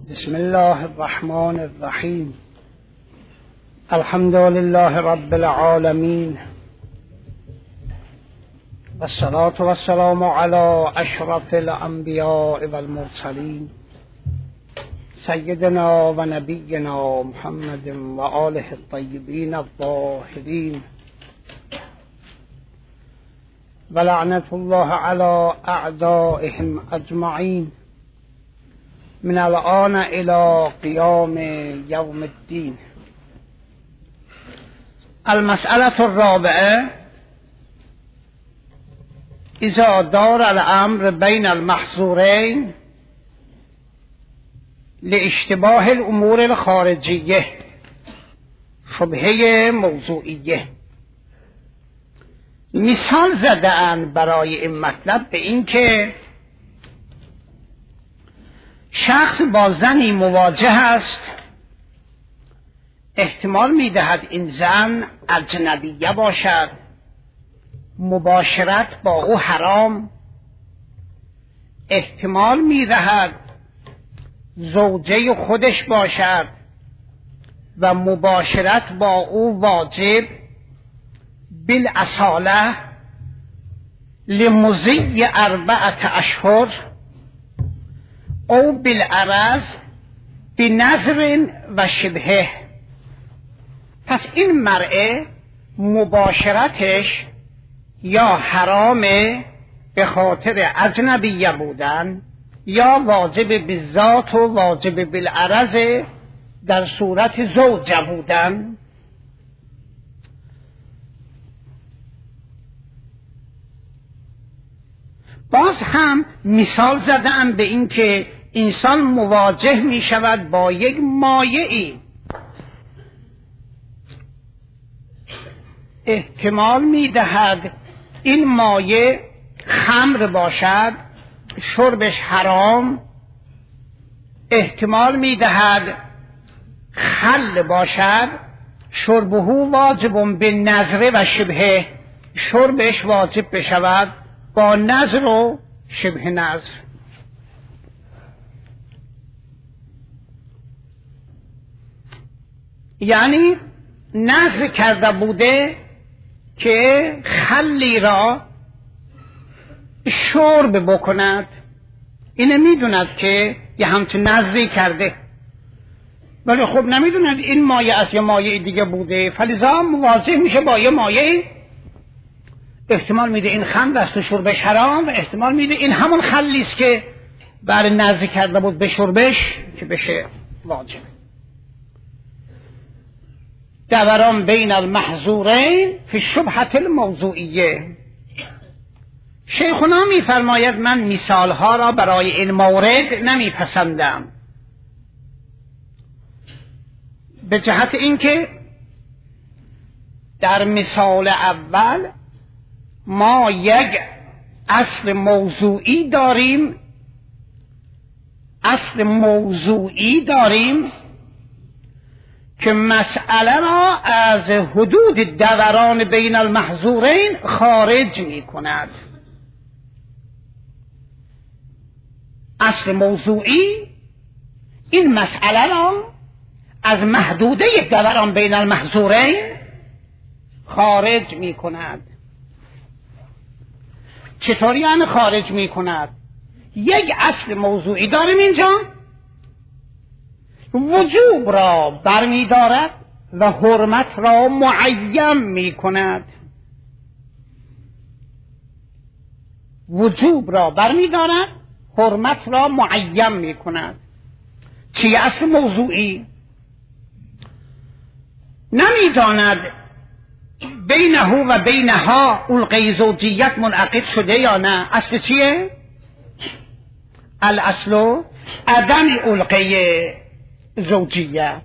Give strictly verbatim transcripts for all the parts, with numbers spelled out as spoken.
بسم الله الرحمن الرحیم. الحمد لله رب العالمین والصلاة والسلام علی اشرف الانبیاء والمرسلین سیدنا و نبینا محمد و آله الطیبین الطاهرین و لعنت الله علی اعدائهم اجمعین من الآن الى قیام یوم الدین. المسألة الرابعه اذا دار الامر بین المحظورین لاشتباه الامور الخارجیه شبهه موضوعیه. مثال زدن برای این مطلب به این که شخص با زنی مواجه است، احتمال میدهد این زن اجنبیه باشد، مباشرت با او حرام، احتمال میدهد زوجه خودش باشد و مباشرت با او واجب بالاصاله لمضی اربعه اشهر او بالعرض بنظر و شبهه. پس این مرء مباشرتش یا حرامه به خاطر اجنبیه بودن یا واجب بالذات و واجب بالعرض در صورت زوجه بودن. باز هم مثال زدم به این که انسان مواجه می شود با یک مایعی، احتمال می دهد این مایع خمر باشد، شربش حرام، احتمال می دهد خل باشد، شربه واجب به نظر و شبهه، شربش واجب بشود با نظر و شبه نظر. یعنی نظر کرده بوده که خلی را شرب بکند، اینه میدوند که یه همچون نظری کرده، ولی خب نمیدوند این مایه از یه مایه دیگه بوده، فلذا مواجه میشه با یه مایه، احتمال میده این خمر است و شربش حرام و احتمال میده این همون خلی است که برای نظر کرده بود به شربش که بشه واجب. دوران بین المحظورین فی شبهة الموضوعیه. شیخنا میفرماید من مثال ها را برای این مورد نمیپسندم، به جهت اینکه در مثال اول ما یک اصل موضوعی داریم، اصل موضوعی داریم که مسئله را از حدود دوران بین المحظورین خارج می کند. اصل موضوعی این مسئله را از محدوده دوران بین المحظورین خارج می کند. چطوری یعنی خارج می کند؟ یک اصل موضوعی داریم اینجا، وجوب را برمی دارد و حرمت را معین می کند. وجوب را برمی دارد، حرمت را معین می کند. چی اصل موضوعی؟ نمی داند بینه و بینها علقه زوجیت منعقد شده یا نه. اصل چیه؟ الاصل عدم علقه زوجیت.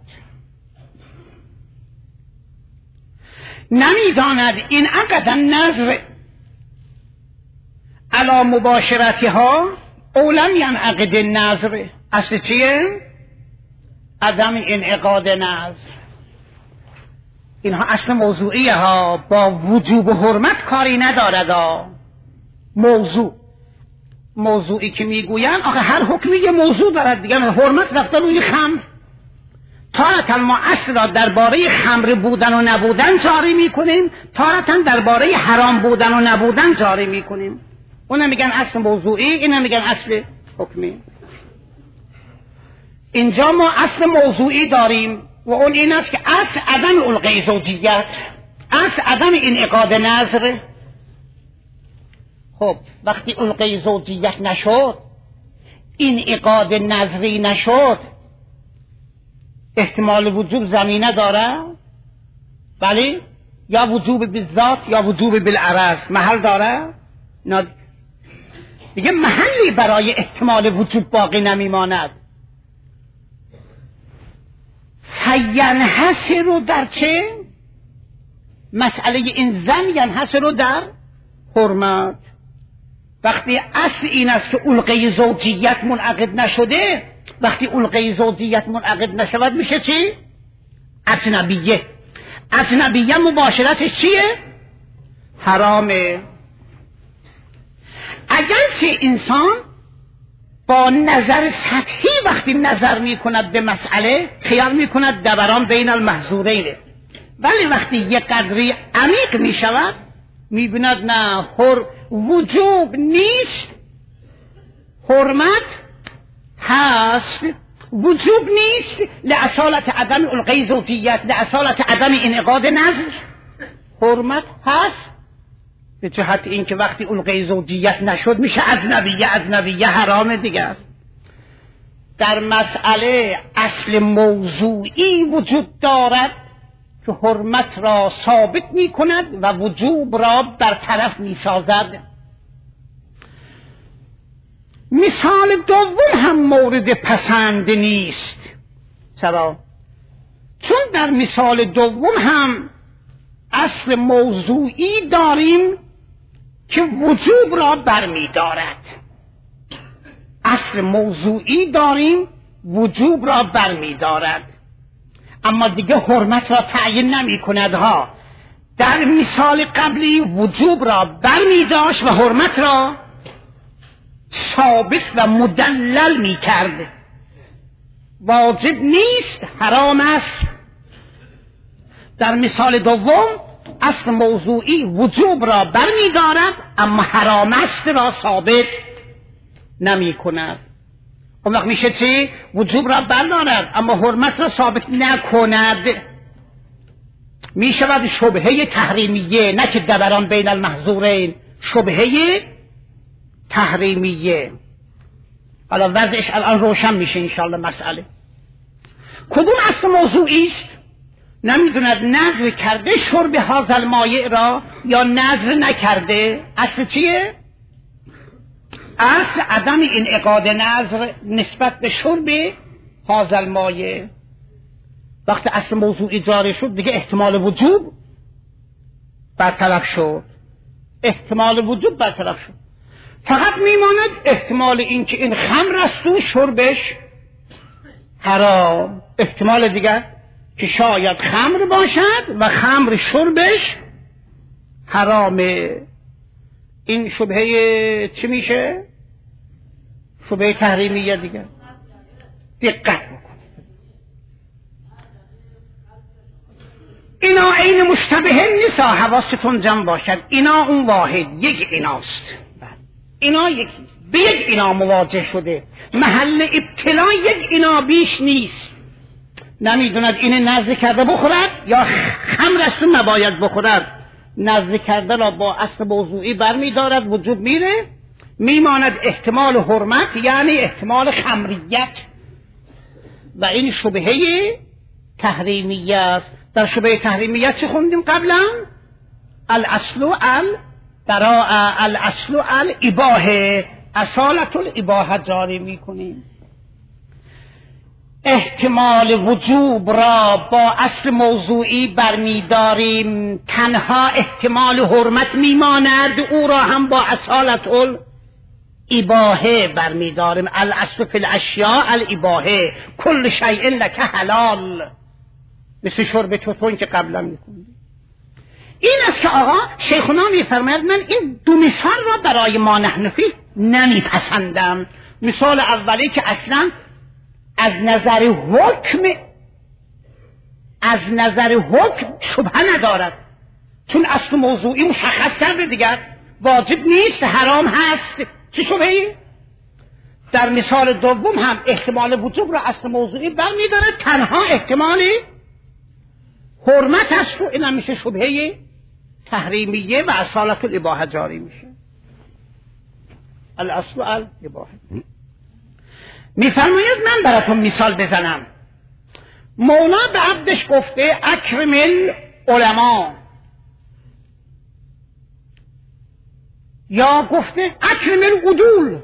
نمیداند این عقد نظر علی مباشرتها او لم ینعقد نظر. اصل چیه؟ عدم انعقاد نظر. اینها اصل موضوعیه ها، با وجوب و حرمت کاری ندارد. موضوع موضوعی که میگوین آخه هر حکمی یه موضوع دارد دیگه. حرمت رفته روی خمر، تارتا ما اصل را درباره خمر بودن و نبودن جاری میکنیم، تارتا درباره حرام بودن و نبودن جاری میکنیم. اونم میگن اصل موضوعی، اینم میگن اصل حکمی. اینجا ما اصل موضوعی داریم و اون این است که اصل عدم علقه زوجیت، اصل عدم انعقاد نظر. خب وقتی علقه زوجیت نشد، انعقاد نظری نشد، احتمال وجوب زمینه داره؟ بله؟ یا وجوب بالذات یا وجوب بالعرض محل داره؟ نه دیگه محلی برای احتمال وجوب باقی نمیماند. فینحصر در چه؟ مسئله این زن ینحصر در حرمت. وقتی اصل این است که علقه زوجیت منعقد نشده، وقتی علقه زوجیت منعقد نشود میشه چی؟ اجنبیه. اجنبیه مباشرتش چیه؟ حرامه. اگرچه انسان با نظر سطحی وقتی نظر میکند به مسئله خیال میکند دوران بین المحظورینه، ولی وقتی یک قدری عمیق میشود میبیند نه، حر وجوب نیست، حرمت هست. وجوب نیست لأصالت عدم علقه زوجیت، لأصالت عدم انعقاد نظر. حرمت هست به جهت این که وقتی علقه زوجیت نشد میشه اجنبیه، اجنبیه حرام دیگر. در مسئله اصل موضوعی وجود دارد که حرمت را ثابت می کند و وجوب را برطرف می سازد. مثال دوم هم مورد پسند نیست. چرا؟ چون در مثال دوم هم اصل موضوعی داریم که وجوب را برمی دارد. اصل موضوعی داریم وجوب را برمی دارد، اما دیگه حرمت را تعیین نمی کند ها. در مثال قبلی وجوب را برمی داشت و حرمت را ثابت و مدلل می کرد. واجب نیست، حرام است. در مثال دوم اصل موضوعی وجوب را برمی دارد اما حرام است را ثابت نمی کند. اون وقت میشه چی؟ وجوب را بردارد اما حرمت را ثابت نکند. میشود شبهه تحریمیه، نه که دوران بین المحظورین، شبهه تحریمیه. حالا وضعش الان روشن میشه انشاءالله. مسئله کدوم اصل موضوعی است؟ نمیدوند نظر کرده شرب هذا مایع را یا نظر نکرده. اصل چیه؟ اصل عدم انعقاد نظر نسبت به شرب هذا مایع. وقتی اصل موضوعی جاری شد دیگه احتمال وجوب برطرف شد، احتمال وجوب برطرف شد. فقط میماند احتمال این که این خمر است و شربش حرام. احتمال دیگر که شاید خمر باشد و خمر شربش حرامه. این شبهه چی میشه؟ شبهه تحریمیه دیگه. دقت بکن. اینا عین مشتبه نیسا، حواستون جمع باشد. اینا اون واحد یک ایناست، اینا یک به یک اینا مواجه شده. محل ابتلا یک اینا بیش نیست. نمیدوند این نزد کرده بخورد یا خمر است و نباید بخورد. نزد کرده را با اصل موضوعی برمی دارد، وجود میره، میماند احتمال حرمت یعنی احتمال خمریت و این شبهه تحریمیه است. در شبهه تحریمیت چه خوندیم قبلا؟ الاصل ال براء، الاصل الاباحه، اصالت الاباحه جاری میکنیم. احتمال وجوب را با اصل موضوعی برمیداریم، تنها احتمال حرمت میماند، او را هم با اصالت الاباحه برمیداریم. الاصل فی الاشیاء الاباحه، کل شیء لک حلال، مثل شرب چوتون که قبلا میخوندیم. این است که آقا شیخنا میفرماید من این دو مثال را برای ما نحنفی نمیپسندم. مثال اولی که اصلا از نظر حکم از نظر حکم شبهه ندارد، چون اصل موضوعی مشخص کرده دیگر، واجب نیست، حرام هست، چه شبهه‌ای؟ در مثال دوم هم احتمال وجوب را اصل موضوعی برمی‌داره، تنها احتمالی حرمت است و این هم میشه شبهه تحریمیه و اصالت الاباحه جاری میشه. الاصل الاباحه. میفرماید من براتون مثال بزنم. مولا به عبدش گفته اکرم العلماء، یا گفته اکرم العدول،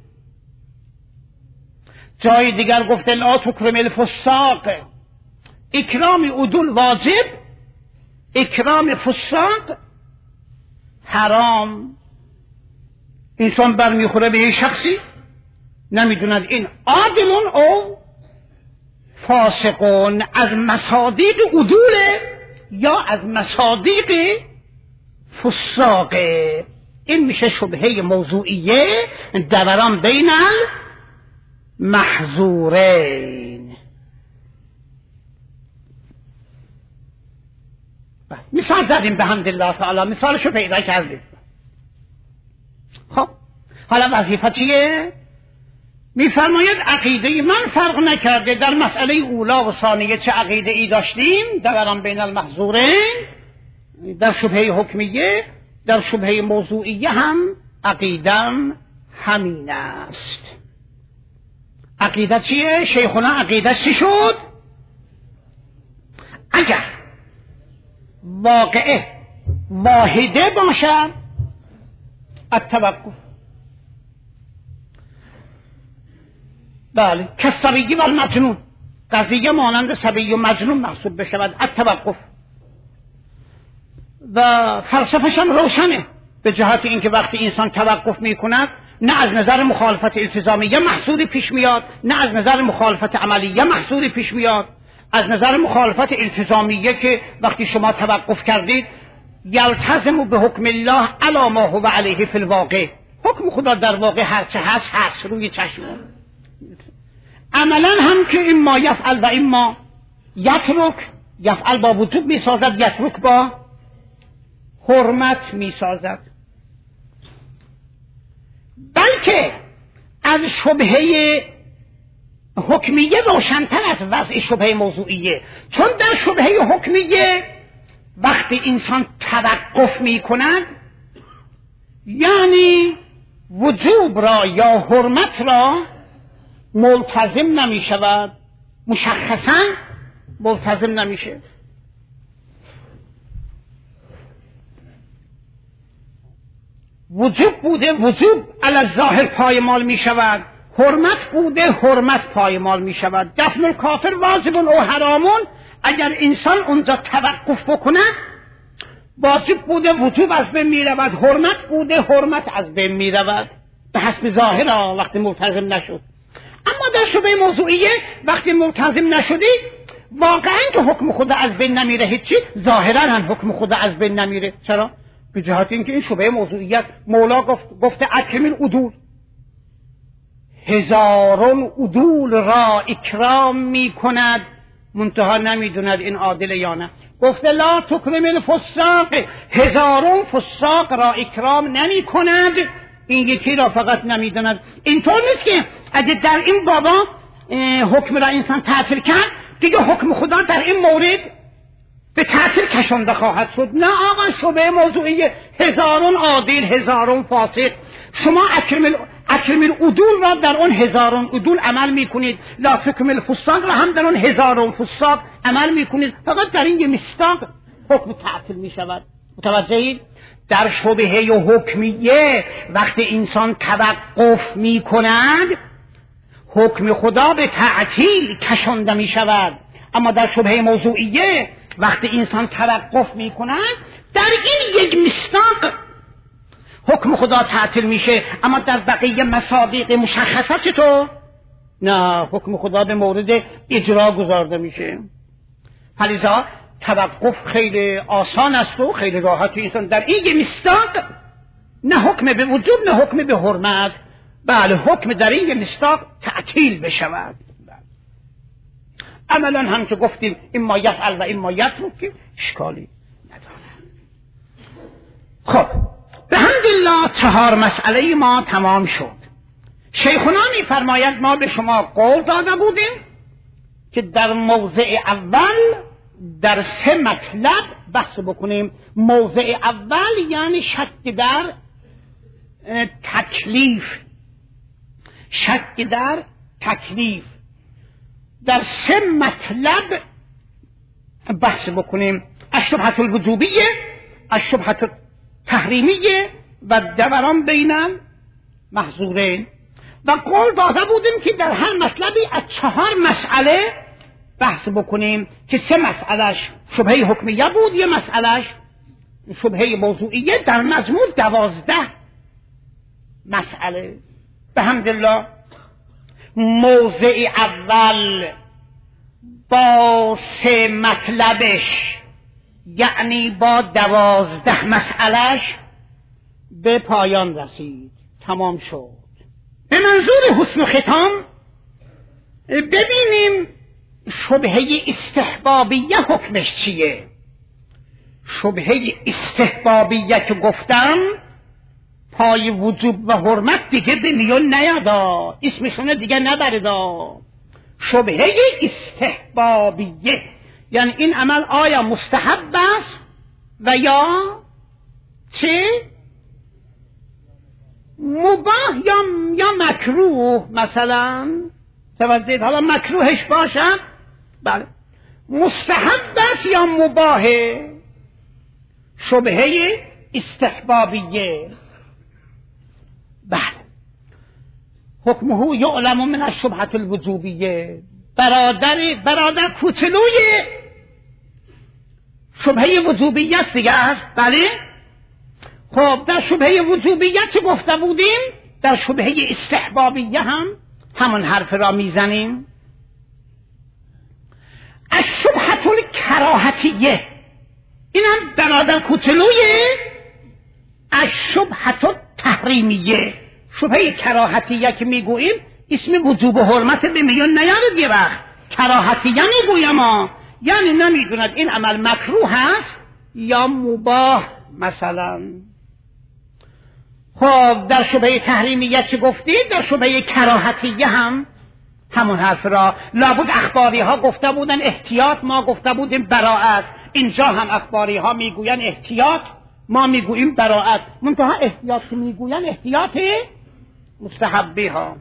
جای دیگر گفته لا تکرم الفساق. اکرام عدول واجب، اکرام فساق حرام. انسان برمیخوره به یه شخصی نمیدوند این عادلون او فاسقون، از مصادیق عدوله یا از مصادیق فساقه. این میشه شبهه موضوعیه دوران بین المحظورین. مثال زدیم به حمدالله تعالی، مثالشو پیدا کردیم. خب حالا وظیفه چیه؟ میفرماید عقیده من فرق نکرده در مسئله اولا و ثانیه چه عقیده ای داشتیم دوران بین المحظورین، در شبهه حکمیه، در شبهه موضوعیه هم عقیدم همین است. عقیده چیه؟ شیخونا عقیده چی شد؟ اگر واقعه واحده باشد التوقف، بله، که صبیی و المجنون، قضیه مانند صبیی و مجنون محسوب بشود التوقف. و فلسفه‌ش هم روشنه به جهت اینکه وقتی انسان توقف میکند نه از نظر مخالفت التزامیه محصولی پیش میاد، نه از نظر مخالفت عملیه محصولی پیش میاد. از نظر مخالفت التزامیه که وقتی شما توقف کردید یلتزم به حکم الله علی ما هو علیه فی الواقع، حکم خدا در واقع هر چه هست هست روی چشم. عملا هم که این ما یفعل و این ما یترک، یفعل با وجوب میسازد، یترک با حرمت میسازد. بلکه از شبهه حکمیه روشن‌تر از وضع شبهه موضوعیه، چون در شبهه حکمیه وقتی انسان توقف میکند یعنی وجوب را یا حرمت را ملتزم نمیشود، مشخصا ملتزم نمیشه. وجوب بوده وجوب علی الظاهر پایمال می شود، حرمت بوده حرمت پایمال می شود. دفن الکافر واجب او حرامون، اگر انسان اونجا توقف بکند واجب بوده وجوب از بین می رود، حرمت بوده حرمت از بین می رود به حسب ظاهر وقتی ملتزم نشد. اما در شبهه موضوعیه وقتی ملتزم نشدی واقعا که حکم خدا از بین نمیره، هیچی، ظاهرا هم حکم خدا از بین نمیره. چرا؟ به جهت اینکه این شبهه موضوعی است. مولا گفت گفته اکرم العدول، هزاران عدول را اکرام می کند، منتها نمیدوند این عادل یا نه. گفته لا تکرم الفساق، هزاران فساق را اکرام نمی کند، این یکی را فقط نمیدوند. اینطور نیست که اگه در این بابا حکم را انسان تعطیل کرد دیگه حکم خدا در این مورد به تعطیل کشانده خواهد شد. نه آقا، شبهه موضوعی هزاران عادل هزاران فاسق، شما اکرم اکرم العدول را در اون هزاران عدول عمل میکنید، لا تکرم الفساق را هم در اون هزاران فساق عمل میکنید، فقط در این یه مستاق حکم تعطیل میشود. متوجهید؟ در شبهه حکمیه وقتی انسان توقف میکند حکم خدا به تعطیل کشانده میشود. اما در شبهه موضوعیه وقتی انسان توقف میکند در این یک مستاق حکم خدا تعطیل میشه، اما در بقیه مصادیق مشخصه چطور؟ نه، حکم خدا به مورد اجرا گذارده میشه. فلذا توقف خیلی آسان است و خیلی راحت انسان در این مستاق نه حکم به وجوب نه حکم به حرمت، بله حکم در این مصداق تعطیل بشود. عملا هم که گفتیم این ما یفعل و این ما یترک که اشکالی نداره. خب به حمدالله چهار مسئله ما تمام شد. شیخنا می‌فرماید ما به شما قول داده بودیم که در موضع اول در سه مطلب بحث بکنیم. موضع اول یعنی شک در تکلیف، شک در تکلیف در سه مطلب بحث بکنیم: الشبهة الوجوبیه، الشبهة التحریمیه و دوران بین المحظورین. و قول داده بودیم که در هر مطلبی از چهار مسئله بحث بکنیم که سه مسئلهش شبهه حکمیه بود، یه مسئلهش شبهه موضوعیه، در مجموع دوازده مسئله. به حمدالله موضع اول با سه مطلبش یعنی با دوازده مسئلهش به پایان رسید، تمام شد. به منظور حسن ختام ببینیم شبهه استحبابیه حکمش چیه. شبهه استحبابیه که گفتم پای وجوب و حرمت دیگه به میون نیادا، اسمشونه دیگه نبردا. شبهه استحبابیه یعنی این عمل آیا مستحب است و یا چه مباح یا یا مکروه. مثلا توجه، حالا مکروهش باشد، بله مستحب است یا مباحه. شبهه استحبابیه، بله حکمه یعلم من الشبهة الوجوبیه. برادر برادر کوچلوی شبهه وجوبیه است دیگه است، بله. خب در شبهه وجوبیه چه گفته بودیم؟ در شبهه استحبابیه هم همون حرف را میزنیم. الشبهة الکراهتیه اینم برادر کوچلوی الشبهة التحریمیه. شبهه کراهتیه که میگوییم اسم وجوب و حرمت به میون نیاره دیگه. وقت کراهتیه میگویم ما یعنی نمیدوند این عمل مکروه است یا مباح مثلا. خب در شبهه تحریمیه چه گفتید؟ در شبهه کراهتیه هم همون حرف را. لابد اخباری ها گفته بودن احتیاط، ما گفته بودیم براعت. اینجا هم اخباری ها میگوین احتیاط، ما میگوییم براعت. منتها احتیاط که میگوین احتیاط مستحبی ها.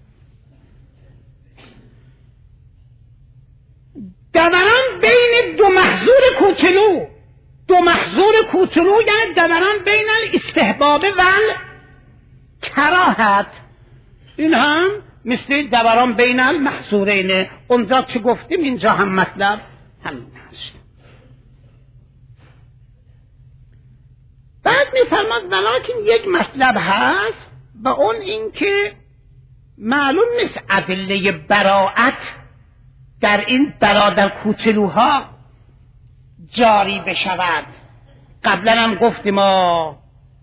دوران بین دو محظور کوچلو، دو محظور کوچلو یعنی دوران بین الاستحباب و کراهت. این هم مثل دوران بین المحظورین. اونجا چه گفتیم اینجا هم مطلب همین هست. بعد میفرماد ولیکن یک مطلب هست و اون این که معلوم نیست ادله براعت در این برادر کوچلوها جاری بشود. قبلا هم گفتیم ما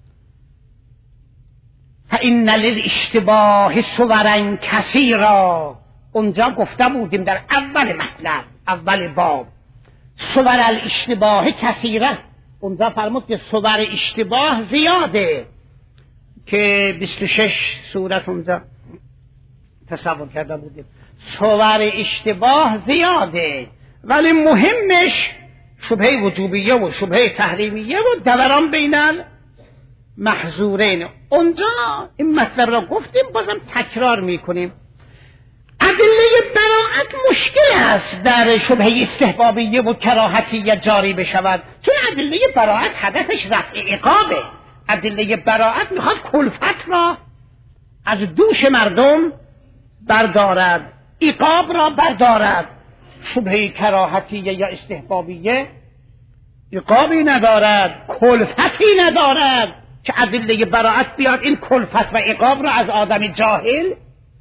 فإن للاشتباه صورا کثیرا. اونجا گفته بودیم در اول مطلب، اول باب، صور الاشتباه کثیره. اونجا فرمود که صور اشتباه زیاده که بیست و شش صورت اونجا تصور کرده بودیم. صور اشتباه زیاده ولی مهمش شبهه وجوبیه و شبهه تحریمیه و دوران بین المحظورین. اونجا این مطلب را گفتیم، بازم تکرار میکنیم. ادله براعت مشکل است در شبهه استحبابیه و کراهتیه جاری بشود، چون ادله براعت هدفش رفع عقابه. ادله براعت میخواد کلفت را از دوش مردم بردارد، عقاب را بردارد. شبهه کراهتیه یا استحبابیه عقابی ندارد، کلفتی ندارد که ادله براعت بیاد این کلفت و عقاب را از آدم جاهل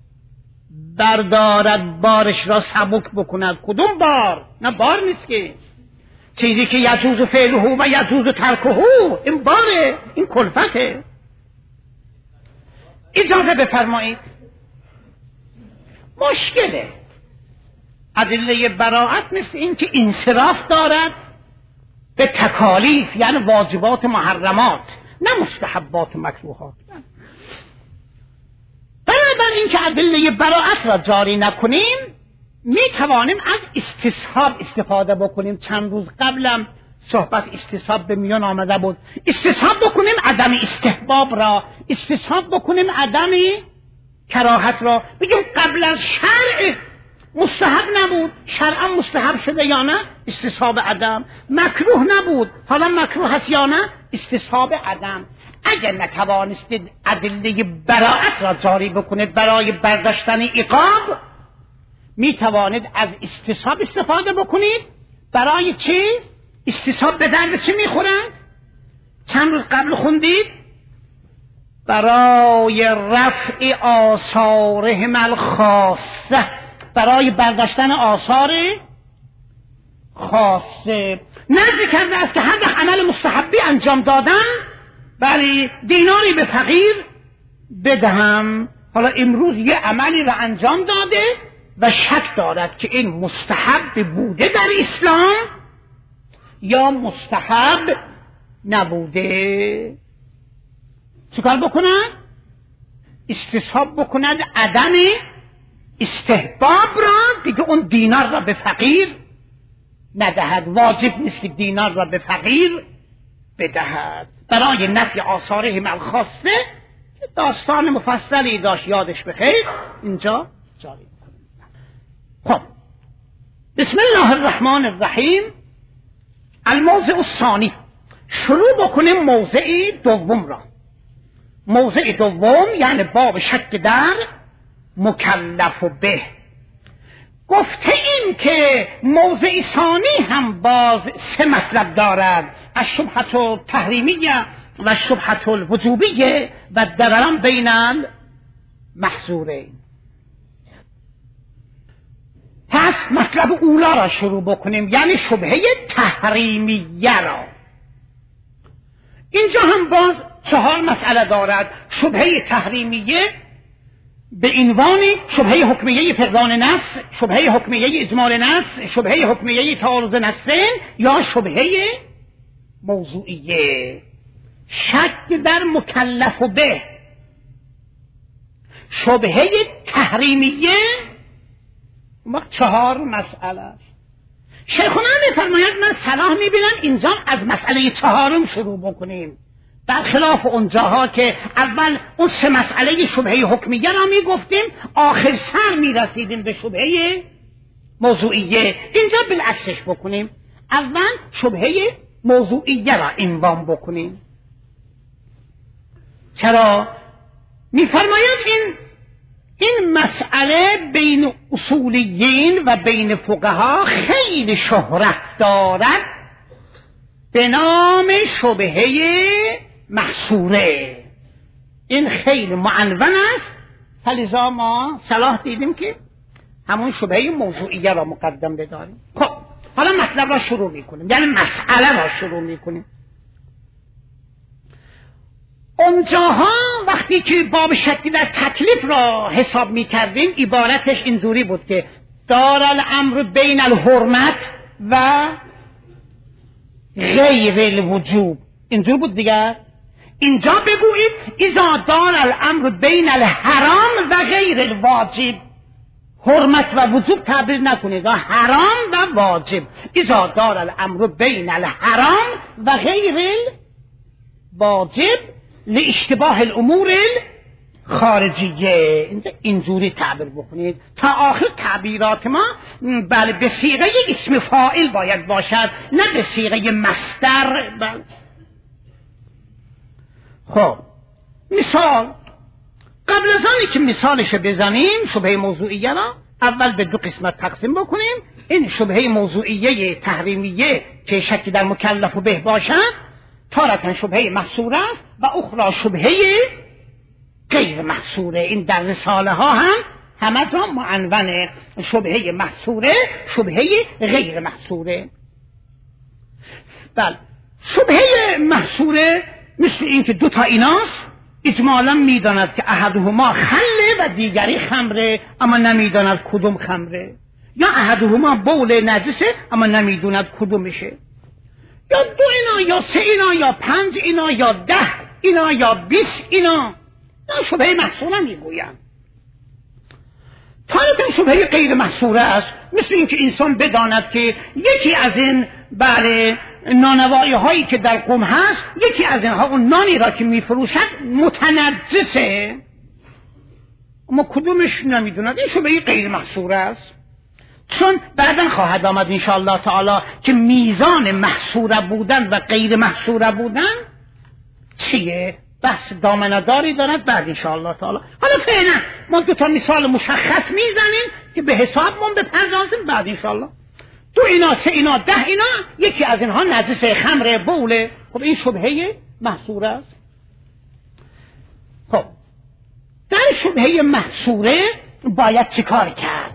بردارد، بارش را سبک بکند. کدوم بار؟ نه بار نیست که چیزی که یجوز فعله و یجوز ترکه، این باره، این کلفته. اجازه بفرمایید مشکله ادله براءت مثل این که انصراف دارد به تکالیف، یعنی واجبات محرمات، نه مستحبات مکروهات. بنابراین که ادله براءت را جاری نکنیم می توانیم از استصحاب استفاده بکنیم. چند روز قبلم صحبت استصحاب به میان آمده بود. استصحاب بکنیم عدم استحباب را، استصحاب بکنیم عدم کراهت را. بگیم قبل از شرع مستحب نبود، شرعا مستحب شده یا نه؟ استصحاب عدم. مکروه نبود، حالا مکروه هست یا نه؟ استصحاب عدم. اگر نتوانستید ادله براءت را جاری بکنید برای برداشتن عقاب، می توانید از استصحاب استفاده بکنید. برای چی؟ استصحاب به درد چی می خورند؟ چند روز قبل خوندید برای رفع آثارهم الخاصه، برای برداشتن آثار خاصه. نزد کرده است که هر وقت عمل مستحبی انجام دادن برای دیناری به فقیر بدهم. حالا امروز یه عملی را انجام داده و شک دارد که این مستحب بوده در اسلام یا مستحب نبوده. چیکار بکند؟ استصحاب بکند عدم استحباب را، دیگه اون دینار را به فقیر ندهد. واجب نیست که دینار را به فقیر بدهد. برای نفی آثارهم الخاصه که داستان مفصلی داشت، یادش بخیر، اینجا جاری کنیم. خب بسم الله الرحمن الرحیم. الموضع الثانی، شروع بکنیم موضع دوم را. موضع دوم یعنی باب شک در مکلف به. گفته این که موضع ثانی هم باز سه مطلب دارد، الشبهة التحریمیه و الشبهة الوجوبیه و درران بین المحظورین. پس مطلب اولا را شروع بکنیم، یعنی شبهه تحریمیه را. اینجا هم باز چهار مسئله دارد. شبهه تحریمیه به عنوان شبهه حکمیه فقدان نص، شبهه حکمیه اجمال نص، شبهه حکمیه تعارض نصین یا شبهه موضوعیه. شک در مکلف به. شبهه تحریمیه وقت چهار مسئله است. شیخنا می‌فرماید من صلاح می‌بینم اینجا از مسئله چهارم شروع بکنیم، برخلاف اونجاها که اول اون سه مسئله شبهه حکمیه را میگفتیم، آخر سر میرسیدیم به شبهه موضوعیه. اینجا بالعکسش بکنیم، اول شبهه موضوعیه را عنوان بکنیم. چرا؟ میفرماید این این مسئله بین اصولیین و بین فقها خیلی شهرت دارد به نام شبهه محصوره. این خیلی معنون است، فلذا ما صلاح دیدیم که همون شبهه موضوعیه را مقدم بداریم. خب حالا مطلب را شروع میکنیم، یعنی مسئله را شروع میکنیم. اونجاها وقتی که باب شک در تکلیف را حساب میکردیم عبارتش اینجوری بود که دار الامر بین الحرمت و غیر الوجوب. اینجور بود دیگر. اینجا بگویید اذا دار الامر بین الحرام و غیر الواجب. حرمت و وجوب تعبیر نکنید، حرام و واجب. اذا دار الامر بین الحرام و غیر الواجب لاشتباه الامور خارجیه. اینجوری تعبیر بکنید تا آخر تعبیرات ما بله به صیغه اسم فاعل باید باشد، نه به صیغه مصدر. بله. خب مثال، قبل از آنی که مثالش بزنیم شبهه موضوعیه را اول به دو قسمت تقسیم بکنیم. این شبهه موضوعیه تحریمیه که شکی در مکلف به باشد تارة شبهه محصوره و اخرى شبهه غیر محصوره. این در رساله ها هم همه را معنونه، شبهه محصوره، شبهه غیر محصوره. بله، شبهه محصوره مثل این که دو تا ایناست، اجمالا میداند که احدهما خله و دیگری خمره اما نمیداند کدوم خمره، یا احدهما بول نجسه اما نمیداند کدومشه، یا دو اینا یا سه اینا یا پنج اینا یا ده اینا یا بیست اینا. نه شبهه محصوره میگویم. تارتن شبهه غیر محصوره است، مثل اینکه انسان بداند که یکی از این بله نانوایی هایی که در قم هست، یکی از اینها اون نانی را که میفروشد متنجسه اما کدومش نمیدوند. این شبهه غیر محصوره است، چون بعدا خواهد آمد انشاءالله تعالی که میزان محصوره بودن و غیر محصوره بودن چیه، بحث دامنه‌داری دارد بعد انشاءالله تعالی. حالا فعلا ما دو تا مثال مشخص میزنیم که به حساب من بپردازیم بعد انشاءالله. دو اینا سه اینا ده اینا یکی از اینها نجس خمر بوله. خب این شبهه محصوره است. خب در شبهه محصوره باید چیکار کرد؟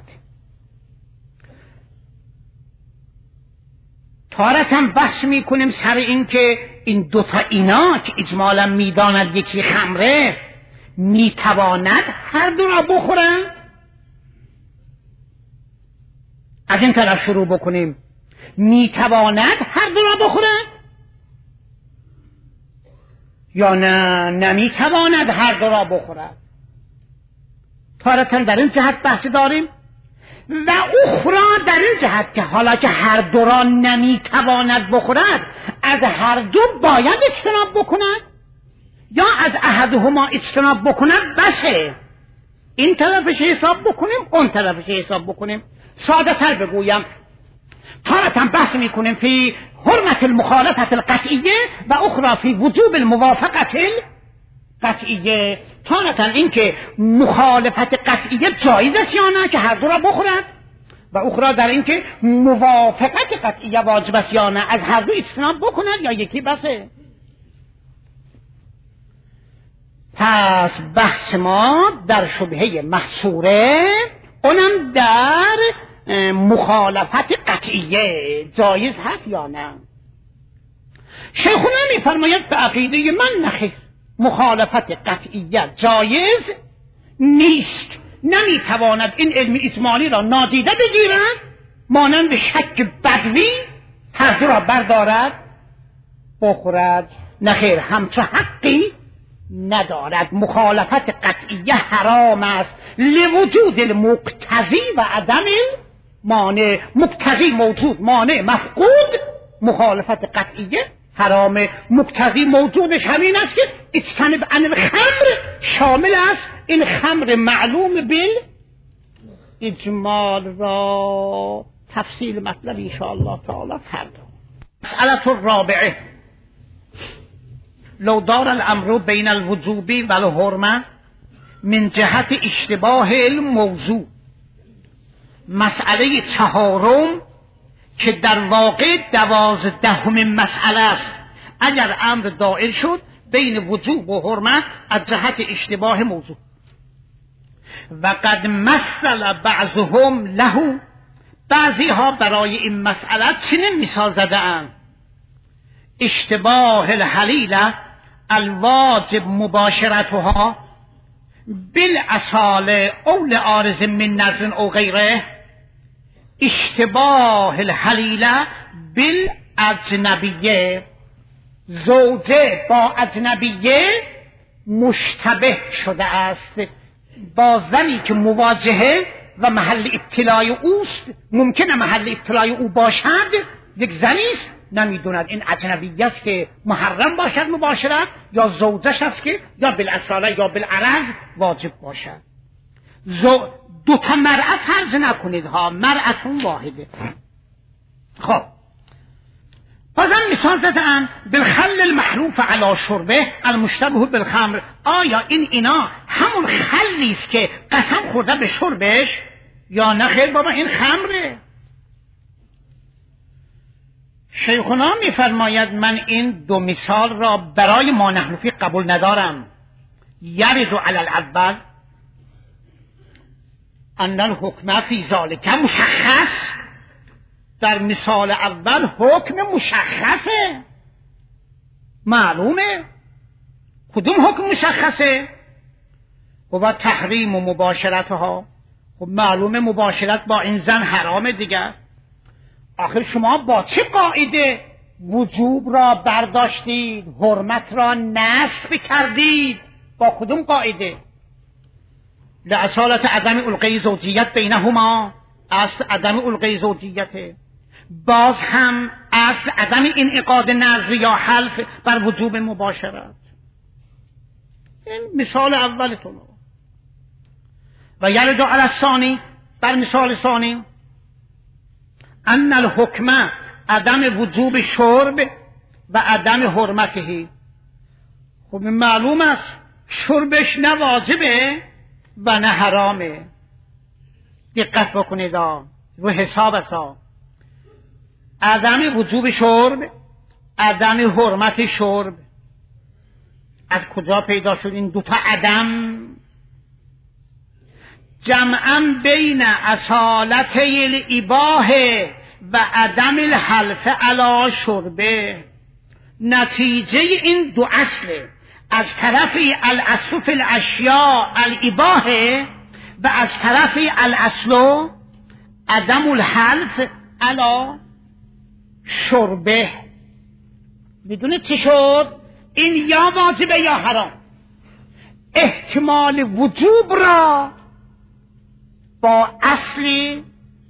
تارتاً بحث میکنیم سر این که این دوتا اینا که اجمالا میداند یکی خمره میتواند هر دو را بخورند. از این طرف شروع بکنیم، میتواند هر دو را بخورند یا نه نمیتواند هر دو را بخورد. تارتاً در این جهت بحث داریم و اخرى در این جهت که حالا که هر دو را نمیتواند بخورد از هر دو باید اجتناب بکند یا از احدهما اجتناب بکند بسه. این طرفش حساب بکنیم اون طرفش حساب بکنیم. ساده تر بگویم، تارتاً بحث میکنیم فی حرمت المخالفت القطعیه و اخرى فی وجوب الموافقت القطعیه. تارتاً این که مخالفت قطعیه جایز است یا نه که هر دو را بخورد و اخرى در این که موافقت قطعیه واجب است یا نه از هر دو اجتناب بکند یا یکی بسه. پس بحث ما در شبهه محصوره، اونم در مخالفت قطعیه جایز هست یا نه. شیخونا میفرماید به عقیده من نخیر، مخالفت قطعیه جایز نیست. نمیتواند این علم اجمالی را نادیده بگیرد مانند شک بدوی هر دو را بردارد بخورد. نخیر، همچه حقی ندارد. مخالفت قطعیه حرام است لوجود المقتضی و عدم مانع. مقتضی موجود، مانع مفقود. مخالفت قطعیه حرام. مقتضی موجودش همین است که اجتنب عن الخمر شامل است این خمر معلوم بال اجمال را. تفصیل مطلب انشاءالله تعالی فردا. مسئله الرابعه، لو دار الامر بین الوجوب و الحرمه من جهت اشتباه الموضوع. مسئله چهارم که در واقع دوازدهمین مسئله است، اگر امر دائر شد بین وجوب و حرمت از جهت اشتباه موضوع. و قد مثل بعضهم له، بعضی ها برای این مسئله چنین مثال زده اند: اشتباه الحلیله الواجب مباشرتها بالاصاله او لعارض من نظر او غیره. اشتباه الحلیله بالاجنبیه، زوجه با اجنبیه مشتبه شده است با زنی که مواجهه و محل ابتلای اوست. ممکنه محل ابتلای او باشد یک زنی است، نمیدوند این اجنبی است که محرم باشد مباشرت، یا زوجش است که یا بالاصاله یا بالعرض واجب باشد. زو... دو تا مرأة فرض نکنید ها، مرأة واحده. خب بازم مثال زدن بالخل المحروف علی شربه المشتبه بالخمر. آیا این اینا همون خلی است که قسم خورده به شربش یا نه خیر بابا این خمره؟ شیخنا میفرماید من این دو مثال را برای ما نحن فی قبول ندارم. یرد علی الاول ان الحکم فی ذلک مشخص. در مثال اول حکم مشخصه معلومه. کدوم حکم مشخصه؟ و تحریم و مباشرتها. خب معلومه مباشرت با این زن حرامه دیگر. آخر شما با چه قاعده وجوب را برداشتید، حرمت را نصب کردید؟ با کدوم قاعده؟ لأصالت عدم الغی زوجیت بینهما، اصل عدم الغی زوجیته. باز هم اصل عدم انعقاد نظر یا حلف بر وجوب مباشرت. این مثال اولتون. و یرد علی الثانی، بر مثال ثانی، ان الحکم عدم وجوب شرب و عدم حرمته. خب معلوم است شربش نه واجبه و نه حرامه. دقت بکنید رو حساب اسا. عدم وجوب شرب، عدم حرمت شرب، از کجا پیدا شد این دوتا عدم؟ جمعا بین اصالته الاباحه و عدم الحلف علی شربه. نتیجه این دو اصله، از طرفی الاصل فی الاشیاء الاباحه و از طرفی الاصل عدم الحلف علی شربه. بدون چی شد؟ این یا واجبه یا حرام. احتمال وجوب را با اصلی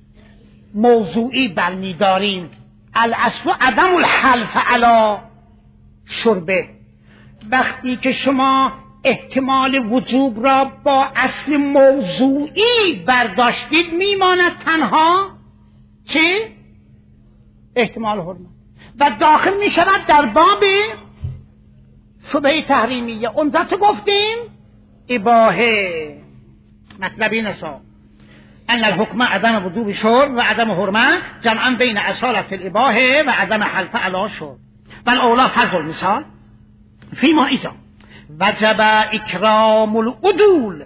موضوعی برمی‌داریم، الاصل عدم الحلف علی شربه. وقتی که شما احتمال وجوب را با اصل موضوعی برداشتید میماند تنها چه؟ احتمال حرمت و داخل می شود در باب شبهه تحریمیه. اونجا چه گفتیم؟ اباحه. مطلب این است ان الحکم عدم وجوب شرب و عدم حرمت جمعا بین اصالت الاباحه و عدم حلف علی شرب. بل اولا فرض المثال فیما ایزا وجب اکرام العدول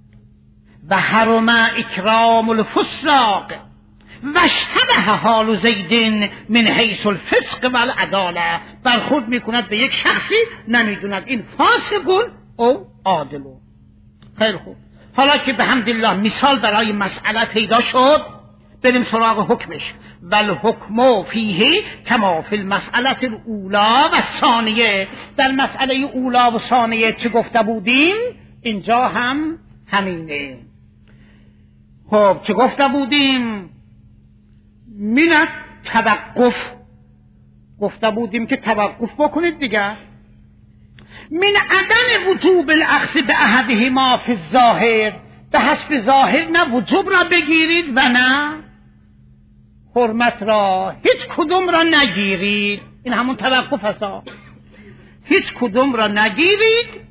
و حرم اکرام الفساق و اشتبه حال زید من حیث الفسق و العداله. برخورد میکند به یک شخصی نمیدوند این فاسق او عادل. خیلی خوب، حالا که به حمدالله مثال برای مسئله پیدا شد، بریم سراغ حکمش. والحکم فیه کما فی المسئله الاولی و الثانیه. در مسئله اولا و ثانیه چه گفته بودیم؟ اینجا هم همینه. خب چه گفته بودیم؟ من توقف گفته بودیم که توقف بکنید دیگه. من عدم وجوب الاخذ به احدهما فی الظاهر، به حسب ظاهر نه وجوب را بگیرید و نه حرمت را، هیچ کدوم را نگیرید. این همون توقف هست، هیچ کدوم را نگیرید.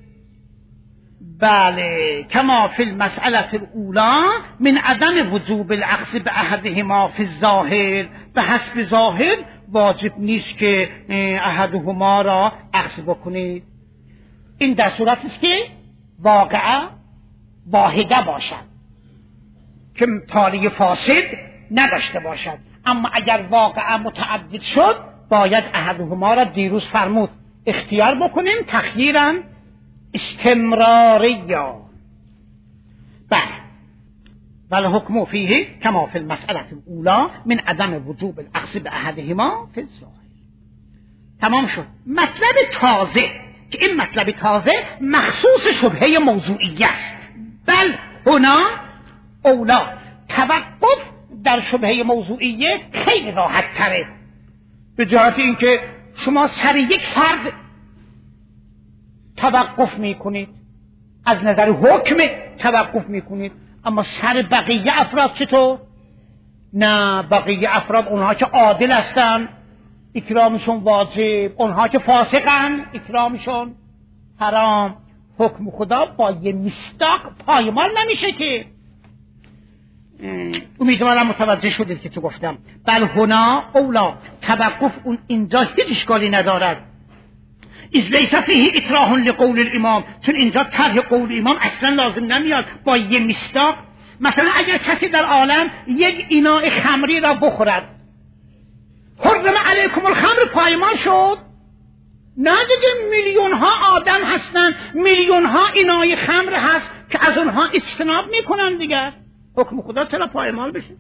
بله کما فی المسئله الاولی من عدم وجوب الاخذ به احدهما فی الظاهر، به حسب ظاهر واجب نیست که احدهما را اخذ بکنید. این در صورت است که واقعه واحده باشد که تالی فاسد نداشته باشد. اما اگر واقعه متعدد شد باید احدهما را دیروز فرمود اختیار بکنیم تخییراً استمراریا. بله والحکم فیه کما فی المسئله الاولی من عدم وجوب الاخذ به احدهما فی الظاهر. تمام شد. مطلب تازه که این مطلب تازه مخصوص شبهه موضوعی است. بل هنا اولا، توقف در شبهه موضوعیه خیلی راحت تره، به جهت اینکه شما سر یک فرد توقف میکنید، از نظر حکم توقف میکنید، اما سر بقیه افراد چطور؟ نه، بقیه افراد اونها که عادل هستن اکرامشون واجب، اونها که فاسقن اکرامشون حرام. حکم خدا با یه مصداق پایمال نمیشه که. امیدوارم متوجه شدید که تو گفتم. بل هنا اولا، توقف اون اینجا هیچ اشکالی ندارد. از لیس فیه اطراح لقول الامام، چون اینجا طرح قول امام اصلا لازم نمیاد. با یه مصداق، مثلا اگر کسی در عالم یک ایناء خمری را بخورد، حرم علیکم الخمر پایمان شد، نه دیگه میلیون ها آدم هستن، میلیون ها اینای خمر هست که از اونها اجتناب میکنن دیگه. حکم خدا چرا پایمال بشه؟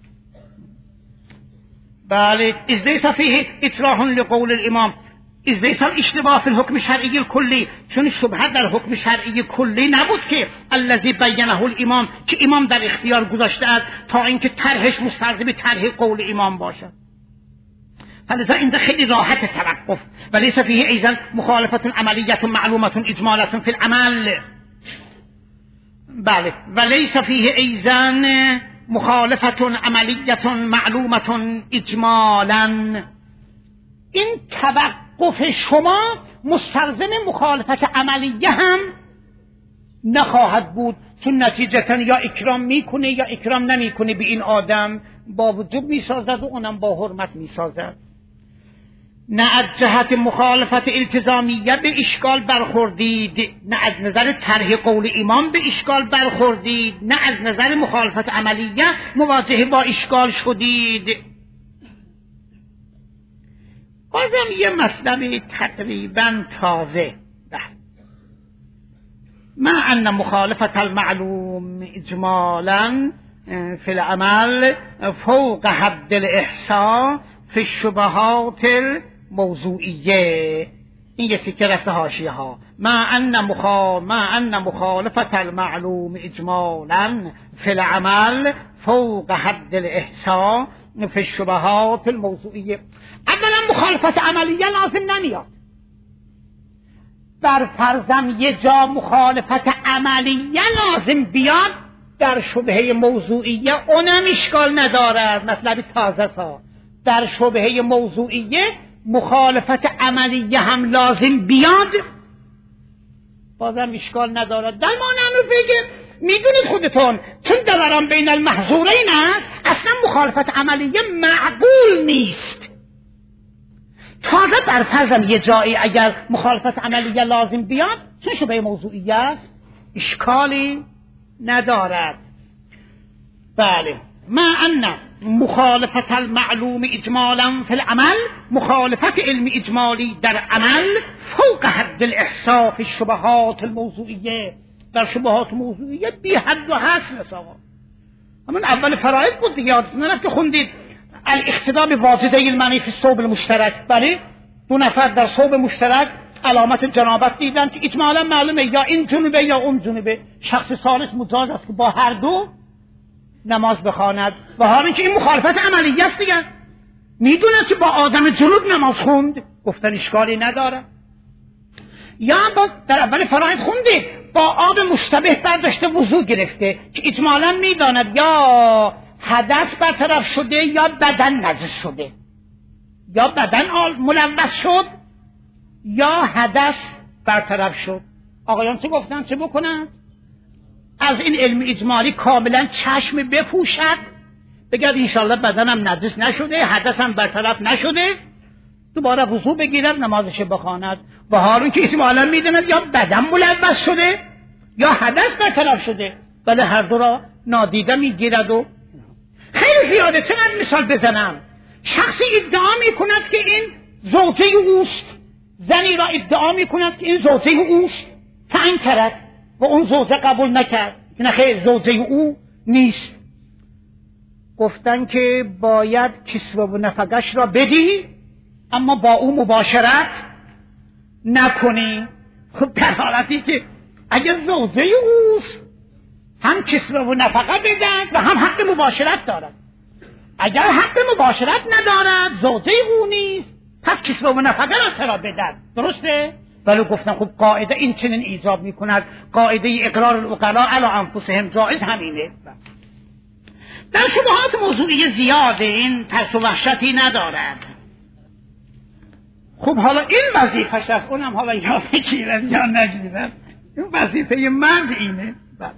بله، از لیس فیه اطراح لقول الامام، از لیس الاشتباه فی الحکم شرعی الکلی، چون شبهه در حکم شرعی کلی نبود که الذی بینه الامام، که امام در اختیار گذاشته است تا اینکه طرحش مستلزم طرح قول امام باشد. فلذا اینجا خیلی راحت توقف. ولیس فیه ایضا مخالفت عملیت معلومت اجمالت فی العمل. بله، ولیس فیه ایضا مخالفت عملیت معلومت اجمالا. این توقف شما مستلزم مخالفت عملیه هم نخواهد بود، چون نتیجتا یا اکرام میکنه یا اکرام نمیکنه به این آدم، با وجوب میسازد و اونم با حرمت میسازد. نه از جهت مخالفت التزامیه به اشکال برخوردید، نه از نظر طرح قول امام به اشکال برخوردید، نه از نظر مخالفت عملیه مواجه با اشکال شدید. بازم یه مطلب تقریبا تازه. ما ان مخالفت المعلوم اجمالا فی العمل فوق حد الاحصاء فی الشبهات الموضوعیه. این یه تیکه رفته حاشیه ها. ما ان مخال ما ان مخالفت المعلوم اجمالا فی العمل فوق حد الاحصاء فی الشبهات الموضوعیه. اولا مخالفت عملیه لازم نمیاد. بر فرضم یه جا مخالفت عملیه لازم بیاد، در شبهه موضوعیه اونم اشکال ندارد. مطلب تازه ها. در شبهه موضوعیه مخالفت عملیه هم لازم بیاد، بازم اشکال ندارد. در معنی بگه میدونید خودتون چون دوران بین المحظورین است، اصلا مخالفت عملیه معقول نیست. تازه بر فرضم یه جایی اگر مخالفت عملیه لازم بیاد، چون شبهه موضوعیه است، اشکالی ندارد. بله، ما ان مخالفت المعلوم اجمالا فی العمل، مخالفت علم اجمالی در عمل فوق حد الاحصاء فی الشبهات الموضوعیه، در شبهات موضوعیه بی حد و حصر نساوا. همون اول فرائض بود دیگه، یادتون نرفت که خوندید الاقتداء بواجده المنی فی الثوب المشترک. بله، دو نفر در ثوب مشترک علامت جنابت دیدن که اجمالا معلومه یا این جنوبه یا اون جنوبه، شخص ثالث مجاز است که با هر دو نماز بخواند و حالا که این مخالفت عملیه است دیگه، میدونه که با آدم جنوب نماز خوند، گفتن اشکالی نداره. یا با در اول فرائض خوندید با آب مشتبه برداشته وضو گرفته که اجمالا میداند یا حدث برطرف شده یا بدن نجس شده، یا بدن ملوث شد یا حدث برطرف شد. آقایان چه گفتن؟ چه بکنن؟ از این علم اجمالی کاملا چشم بپوشد، بگرد انشالله بدنم نجس نشده، حدثم برطرف نشده، دوباره وضو بگیرد نمازش بخواند. و حالا که اجمالا میداند یا بدن ملوث شده یا حدث برطرف شده، ولی هر دو را نادیده میگیرد. و خیلی زیاده. چقدر مثال بزنم؟ شخصی ادعا میکند که این زوجه اوست، زنی را ادعا میکند که این زوجه اوست، فانکرت و اون زوجه قبول نکرد که نه خیر زوجه او نیست. گفتن که باید کسوه و نفقش را بدی اما با او مباشرت نکنی. خب در حالتی که اگر زوجه اوست هم کسوه و نفقه بدن و هم حق مباشرت دارد. اگر حق مباشرت ندارد، زوجه او نیست، پس کسوه و نفقه را چرا بدن؟ درسته؟ ولی گفتم خب قاعده این چنین ایجاب میکند، قاعده اقرار العقلاء علی انفسهم جایز همینه. در شبهات موضوعی زیاده، این ترس و وحشتی ندارد. خب حالا این وظیفش است، اونم حالا یا بگیرد یا نگیرد، این وظیفه مرد اینه.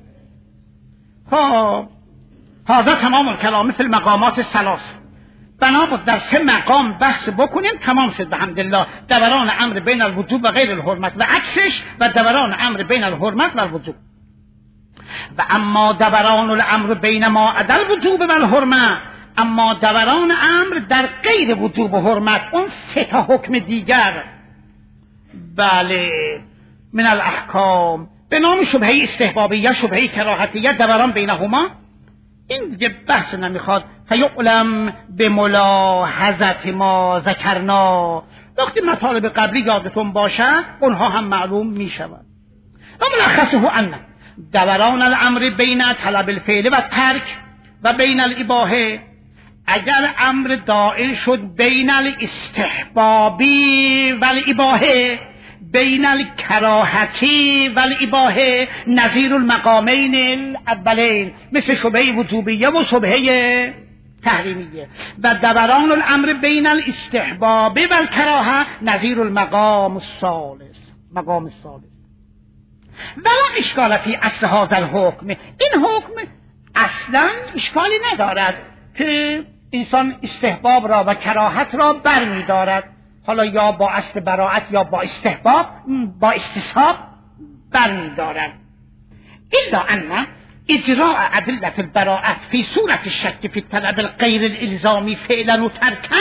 خب هذا تمام الکلام فی المقامات الثلاث. بنا بود در سه مقام بحث بکنیم، تمام شد بحمدالله. دوران امر بین الوجوب و غیر الحرمت و عکسش، و دوران امر بین الحرمت و الوجوب. و اما دوران الامر بین ما عدا الوجوب و الحرمت، اما دوران امر در غیر وجوب و حرمت، اون سه تا حکم دیگر، بله من الاحکام به نام شبهه استحبابیه، شبهه کراهتیه، دوران بینهما. این دیگه بحث نمیخواد. فیعلم به ملاحظت ما ذکرنا، وقتی مطالب قبلی یادتون باشد اونها هم معلوم میشود. و ملخصه ان دوران الامر بین طلب الفعل و ترک و بین الاباحه، اگر امر دائر شد بین الاستحبابی و الاباحه، بین الکراهتی و الاباحه، نظیر المقامین الاولین، مثل شبهه وجوبیه و شبهه تحریمیه. و دوران الامر بین الاستحباب و الکراهه نظیر المقام الثالث، مقام الثالث. ولا اشکال فی اصل هذا الحکم، این حکم اصلا اشکالی ندارد که انسان استحباب را و کراهت را برمی دارد، حالا یا با اصل براءت یا با استحباب با استصحاب برمی دارد. الا ان اجراء ادله البراءت فی صورت الشک فی طلب الغیر الالزامی فعلا و ترکا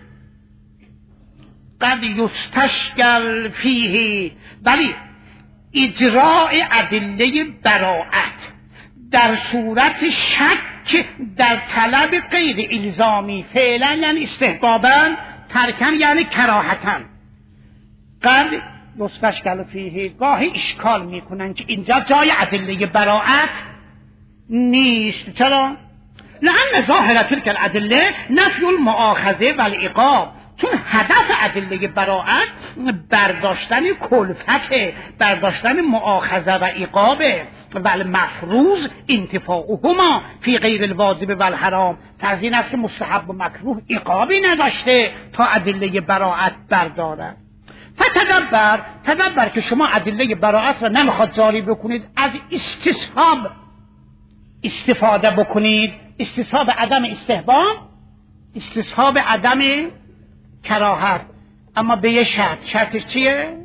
قد یستشکل فیه، ولی اجراء ادله براءت در صورت شک در طلب غیر الزامی فعلا یعنی استحبابا، ترکن یعنی کراهتن، قد یستشکل فیه، گاهی اشکال میکنن که اینجا جای ادله براءت نیست. چرا؟ لان ظاهر تلک الادله نفی المؤاخذه و العقاب، چون هدف ادله براءت برداشتن کلفت، برداشتن مؤاخذه و عقابه، و المفروض انتفاعهما فی غیر الواجب و الحرام. فرض این است که مستحب و مکروه عقابی نداشته تا ادله براءت بردارد. فتدبر، تدبر که شما ادله براءت را نمیخواد جاری بکنید، از استصحاب استفاده بکنید، استصحاب عدم استحباب، استصحاب عدم کراهت، اما به یه شرط. شرطش چیه؟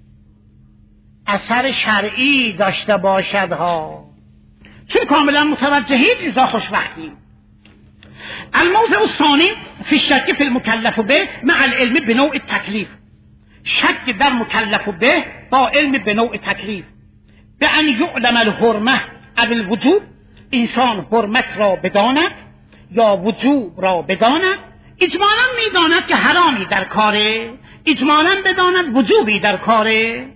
اثر شرعی داشته باشد ها. چون کاملا متوجهید اذا خوشبختیم. الموضع الثانی فی الشک فی المکلف به مع العلم بنوع التکلیف، شک در مکلف به با علم بنوع تکلیف. به ان یعلم الحرمه او الوجوب، انسان حرمت را بداند یا وجوب را بداند، اجمالا میداند که حرامی در کاره، اجمالا بداند وجوبی در کاره.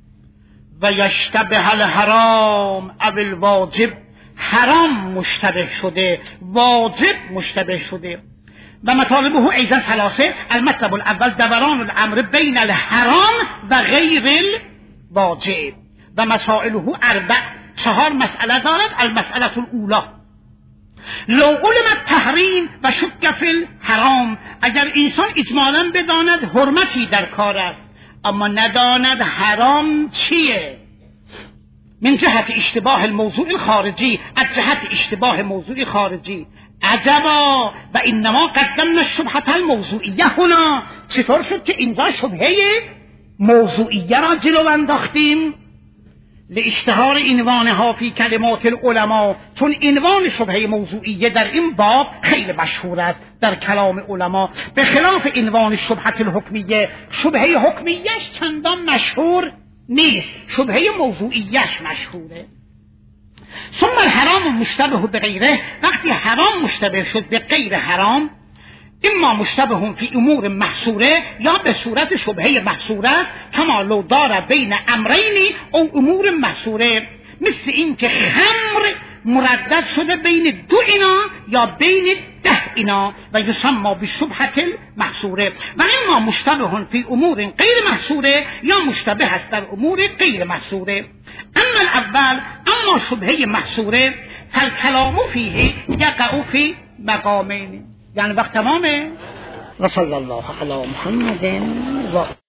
و یشتبه الحرام او الواجب، حرام مشتبه شده، واجب مشتبه شده. و مطالبه ایضا ثلاثه، المطلب الاول دوران الامر بین الحرام و غیر الواجب، و مسائله اربع، چهار مسئله دارد. المسئله الاولی لو علم التحریم و شک فی الحرام، اگر انسان اجمالا بداند حرمتی در کار است اما نداند حرام چیه، من جهت اشتباه الموضوع الخارجی، از جهت اشتباه موضوع خارجی، عجبا و انما قدمنا الشبهة الموضوعیه هنا، چطور شد که اینجا شبهه موضوعیه را جلو انداختیم؟ لاشتهار عنوانها فی کلمات العلماء، چون عنوان شبهه موضوعیه در این باب خیلی مشهور است در کلام علما، به خلاف عنوان شبهه الحکمیه. شبهه حکمیهش چندان مشهور نیست، شبهه موضوعیهش مشهوره. ثم الحرام مشتبه به غیره، وقتی حرام مشتبه شد به غیر حرام، اما مشتبه فی امور محصوره، یا به صورت شبهه محصوره است، کما لو داره بین امرین او امور محصوره، مثل این که خمر مردد شده بین دو اینا یا بین ده اینا، و یسمى بشبهة المحصوره. و اما مشتبه فی امور غیر محصوره، یا مشتبه است در امور غیر محصوره. اما الاول، اما شبهه محصوره، فالکلام فیه یقع فی مقامین، یعنی وقت تمامه. و صلی الله علی محمد و